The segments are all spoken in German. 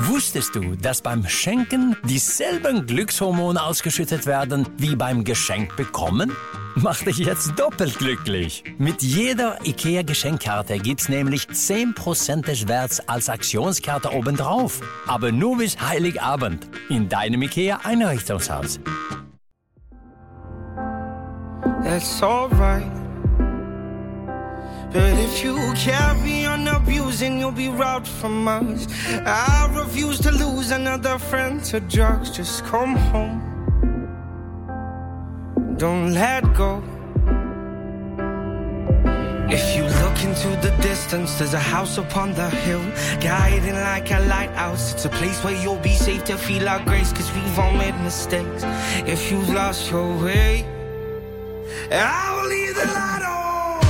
Wusstest du, dass beim Schenken dieselben Glückshormone ausgeschüttet werden wie beim Geschenk bekommen? Mach dich jetzt doppelt glücklich. Mit jeder IKEA-Geschenkkarte gibt's nämlich 10% des Werts als Aktionskarte obendrauf. Aber nur bis Heiligabend in deinem IKEA-Einrichtungshaus. That's alright. But if you carry on abusing, you'll be robbed from us. I refuse to lose another friend to drugs. Just come home. Don't let go. If you look into the distance, there's a house upon the hill, guiding like a lighthouse. It's a place where you'll be safe to feel our grace, 'cause we've all made mistakes. If you've lost your way, I will leave the light on.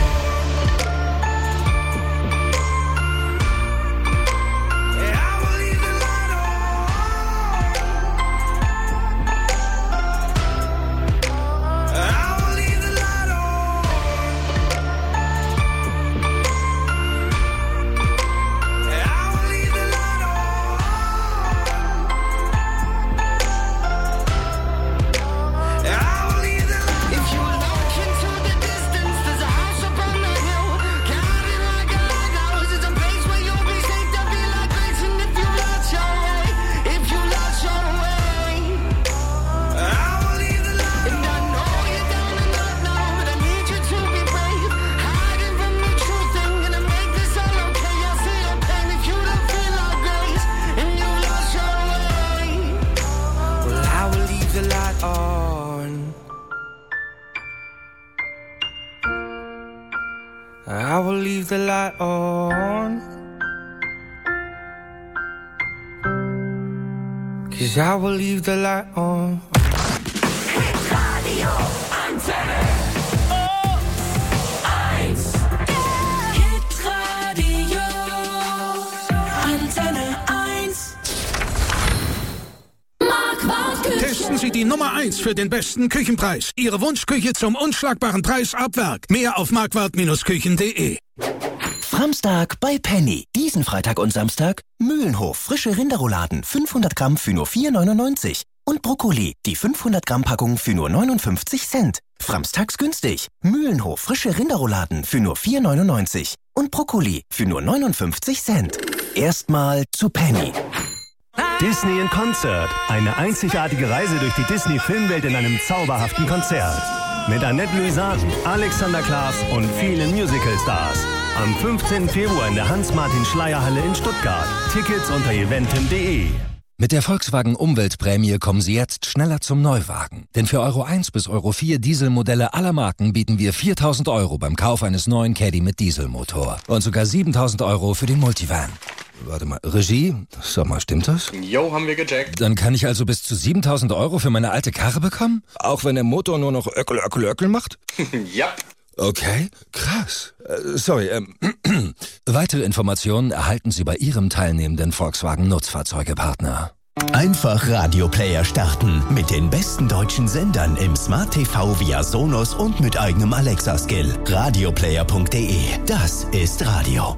I will leave the light on, 'cause I will leave the light on. Radio Antenne. Oh, 1. Hitradio Antenne 1. Marquardt Küche. Testen Sie die Nummer 1 für den besten Küchenpreis. Ihre Wunschküche zum unschlagbaren Preis ab Werk. Mehr auf marquardt-küchen.de. Samstag bei Penny. Diesen Freitag und Samstag Mühlenhof frische Rinderrouladen 500 Gramm für nur 4,99. Und Brokkoli, die 500 Gramm Packung für nur 59 Cent. Samstags günstig. Mühlenhof frische Rinderrouladen für nur 4,99. Und Brokkoli für nur 59 Cent. Erstmal zu Penny. Disney in Concert. Eine einzigartige Reise durch die Disney-Filmwelt in einem zauberhaften Konzert. Mit Annette Louisan, Alexander Klaas und vielen Musical-Stars. Am 15. Februar in der Hans-Martin-Schleyer-Halle in Stuttgart. Tickets unter eventim.de. Mit der Volkswagen Umweltprämie kommen Sie jetzt schneller zum Neuwagen. Denn für Euro 1 bis Euro 4 Dieselmodelle aller Marken bieten wir 4.000 Euro beim Kauf eines neuen Caddy mit Dieselmotor. Und sogar 7.000 Euro für den Multivan. Warte mal, Regie? Sag mal, stimmt das? Jo, haben wir gecheckt. Dann kann ich also bis zu 7.000 Euro für meine alte Karre bekommen? Auch wenn der Motor nur noch Öckel, Öckel, Öckel macht? Ja. Okay, krass. Weitere Informationen erhalten Sie bei Ihrem teilnehmenden Volkswagen Nutzfahrzeugepartner. Einfach Radioplayer starten mit den besten deutschen Sendern im Smart TV via Sonos und mit eigenem Alexa-Skill. Radioplayer.de, das ist Radio.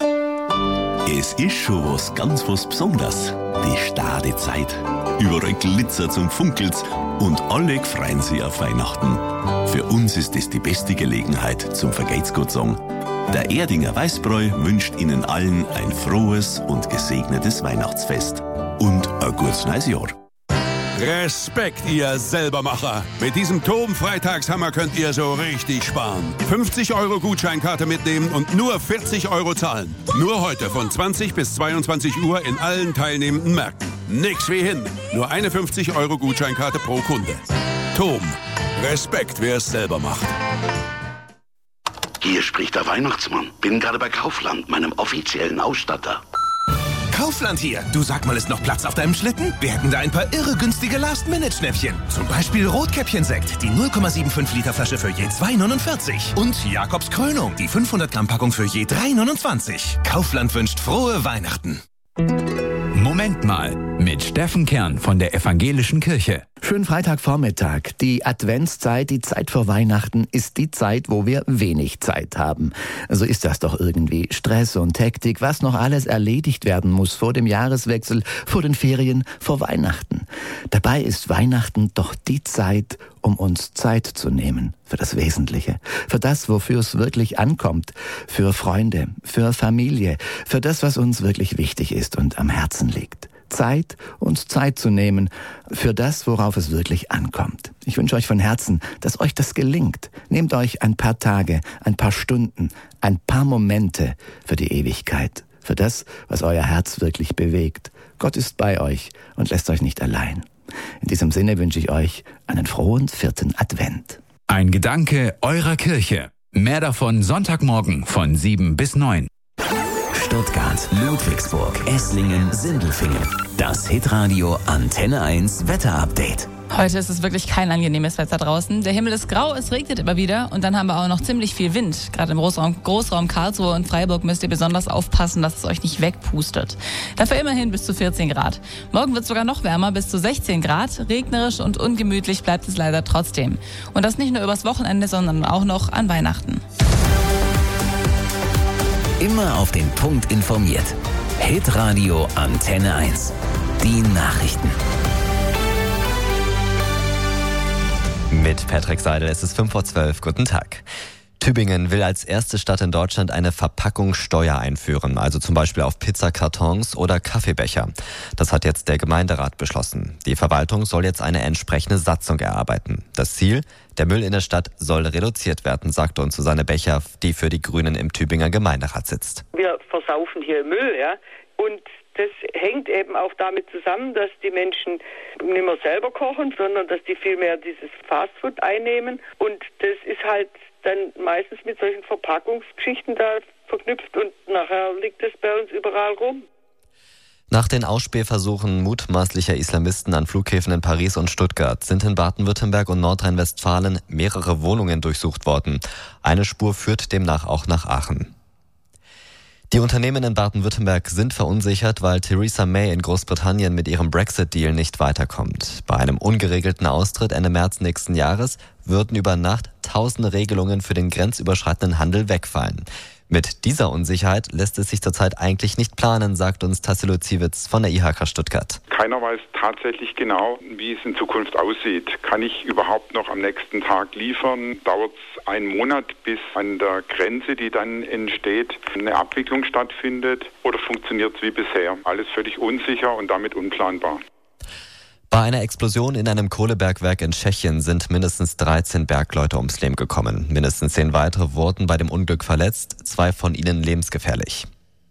Es ist schon was Besonderes. Die Stadezeit. Überall glitzert's und funkelt's und alle freuen sich auf Weihnachten. Für uns ist es die beste Gelegenheit zum Vergeht's-Gut sagen. Der Erdinger Weißbräu wünscht Ihnen allen ein frohes und gesegnetes Weihnachtsfest. Und ein gutes neues Jahr. Respekt, ihr Selbermacher. Mit diesem Toben-Freitagshammer könnt ihr so richtig sparen. 50 Euro Gutscheinkarte mitnehmen und nur 40 Euro zahlen. Nur heute von 20 bis 22 Uhr in allen teilnehmenden Märkten. Nix wie hin. Nur eine 50 Euro Gutscheinkarte pro Kunde. Toben. Respekt, wer es selber macht. Hier spricht der Weihnachtsmann. Bin gerade bei Kaufland, meinem offiziellen Ausstatter. Kaufland hier. Du, sag mal, ist noch Platz auf deinem Schlitten? Wir hätten da ein paar irre günstige Last-Minute-Schnäppchen. Zum Beispiel Rotkäppchen-Sekt, die 0,75 Liter Flasche für je 2,49. Und Jakobs Krönung, die 500 Gramm Packung für je 3,29. Kaufland wünscht frohe Weihnachten. Moment Moment mal mit Steffen Kern von der Evangelischen Kirche. Schönen Freitagvormittag. Die Adventszeit, die Zeit vor Weihnachten, ist die Zeit, wo wir wenig Zeit haben. So ist das doch irgendwie. Stress und Hektik, was noch alles erledigt werden muss vor dem Jahreswechsel, vor den Ferien, vor Weihnachten. Dabei ist Weihnachten doch die Zeit, um uns Zeit zu nehmen für das Wesentliche, für das, wofür es wirklich ankommt, für Freunde, für Familie, für das, was uns wirklich wichtig ist und am Herzen liegt. Zeit, uns Zeit zu nehmen für das, worauf es wirklich ankommt. Ich wünsche euch von Herzen, dass euch das gelingt. Nehmt euch ein paar Tage, ein paar Stunden, ein paar Momente für die Ewigkeit, für das, was euer Herz wirklich bewegt. Gott ist bei euch und lässt euch nicht allein. In diesem Sinne wünsche ich euch einen frohen 4. Advent. Ein Gedanke eurer Kirche. Mehr davon Sonntagmorgen von 7 bis 9. Stuttgart, Ludwigsburg, Esslingen, Sindelfingen. Das Hitradio Antenne 1 Wetterupdate. Heute ist es wirklich kein angenehmes Wetter draußen. Der Himmel ist grau, es regnet immer wieder und dann haben wir auch noch ziemlich viel Wind. Gerade im Großraum Karlsruhe und Freiburg müsst ihr besonders aufpassen, dass es euch nicht wegpustet. Dafür immerhin bis zu 14 Grad. Morgen wird es sogar noch wärmer, bis zu 16 Grad. Regnerisch und ungemütlich bleibt es leider trotzdem. Und das nicht nur übers Wochenende, sondern auch noch an Weihnachten. Immer auf den Punkt informiert. Hitradio Antenne 1. Die Nachrichten. Mit Patrick Seidel, es ist 5:12 Uhr. Guten Tag. Tübingen will als erste Stadt in Deutschland eine Verpackungssteuer einführen, also zum Beispiel auf Pizzakartons oder Kaffeebecher. Das hat jetzt der Gemeinderat beschlossen. Die Verwaltung soll jetzt eine entsprechende Satzung erarbeiten. Das Ziel? Der Müll in der Stadt soll reduziert werden, sagte uns Susanne Becher, die für die Grünen im Tübinger Gemeinderat sitzt. Wir versaufen hier Müll, ja, und das hängt eben auch damit zusammen, dass die Menschen nicht mehr selber kochen, sondern dass die viel mehr dieses Fastfood einnehmen. Und das ist halt dann meistens mit solchen Verpackungsgeschichten da verknüpft und nachher liegt es bei uns überall rum. Nach den Ausspähversuchen mutmaßlicher Islamisten an Flughäfen in Paris und Stuttgart sind in Baden-Württemberg und Nordrhein-Westfalen mehrere Wohnungen durchsucht worden. Eine Spur führt demnach auch nach Aachen. Die Unternehmen in Baden-Württemberg sind verunsichert, weil Theresa May in Großbritannien mit ihrem Brexit-Deal nicht weiterkommt. Bei einem ungeregelten Austritt Ende März nächsten Jahres würden über Nacht tausende Regelungen für den grenzüberschreitenden Handel wegfallen. Mit dieser Unsicherheit lässt es sich zurzeit eigentlich nicht planen, sagt uns Tassilo Ziewitz von der IHK Stuttgart. Keiner weiß tatsächlich genau, wie es in Zukunft aussieht. Kann ich überhaupt noch am nächsten Tag liefern? Dauert es einen Monat, bis an der Grenze, die dann entsteht, eine Abwicklung stattfindet? Oder funktioniert es wie bisher? Alles völlig unsicher und damit unplanbar. Bei einer Explosion in einem Kohlebergwerk in Tschechien sind mindestens 13 Bergleute ums Leben gekommen. Mindestens 10 weitere wurden bei dem Unglück verletzt, 2 von ihnen lebensgefährlich.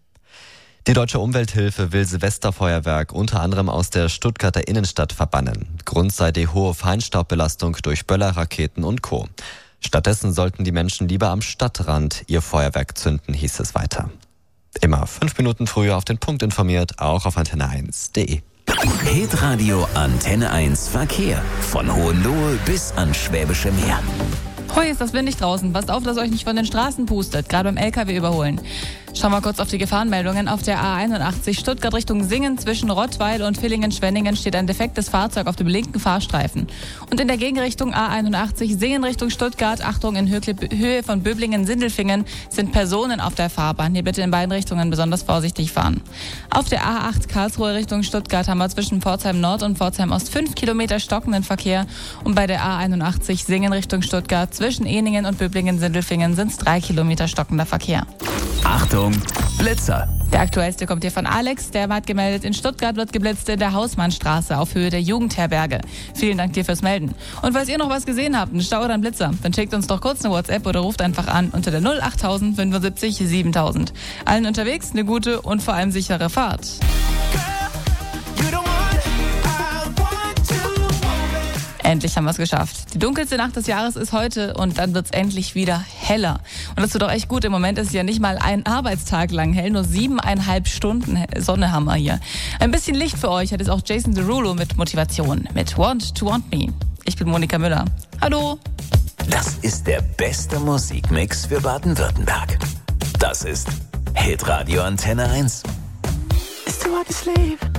Die Deutsche Umwelthilfe will Silvesterfeuerwerk unter anderem aus der Stuttgarter Innenstadt verbannen. Grund sei die hohe Feinstaubbelastung durch Böllerraketen und Co. Stattdessen sollten die Menschen lieber am Stadtrand ihr Feuerwerk zünden, hieß es weiter. Immer 5 Minuten früher auf den Punkt informiert, auch auf antenne1.de. Hitradio Antenne 1 Verkehr. Von Hohenlohe bis ans Schwäbische Meer. Heu ist das windig draußen. Passt auf, dass euch nicht von den Straßen pustet, gerade beim LKW überholen. Schauen wir kurz auf die Gefahrenmeldungen. Auf der A81 Stuttgart Richtung Singen zwischen Rottweil und Villingen-Schwenningen steht ein defektes Fahrzeug auf dem linken Fahrstreifen. Und in der Gegenrichtung A81 Singen Richtung Stuttgart, Achtung, in Höhe von Böblingen-Sindelfingen sind Personen auf der Fahrbahn. Hier bitte in beiden Richtungen besonders vorsichtig fahren. Auf der A8 Karlsruhe Richtung Stuttgart haben wir zwischen Pforzheim Nord und Pforzheim Ost 5 Kilometer stockenden Verkehr. Und bei der A81 Singen Richtung Stuttgart zwischen Eningen und Böblingen-Sindelfingen sind es 3 Kilometer stockender Verkehr. Achtung, Blitzer! Der aktuellste kommt hier von Alex. Der hat gemeldet, in Stuttgart wird geblitzt in der Hausmannstraße auf Höhe der Jugendherberge. Vielen Dank dir fürs Melden. Und falls ihr noch was gesehen habt, einen Stau oder einen Blitzer, dann schickt uns doch kurz eine WhatsApp oder ruft einfach an unter der 08000 75 7000. Allen unterwegs eine gute und vor allem sichere Fahrt. Endlich haben wir es geschafft. Die dunkelste Nacht des Jahres ist heute und dann wird es endlich wieder heller. Und das wird doch echt gut. Im Moment ist es ja nicht mal ein Arbeitstag lang hell, nur 7,5 Stunden Sonne haben wir hier. Ein bisschen Licht für euch hat jetzt auch Jason Derulo mit Motivation, mit Want to Want Me. Ich bin Monika Müller. Hallo. Das ist der beste Musikmix für Baden-Württemberg. Das ist Hitradio Antenne 1. It's too hard to sleep.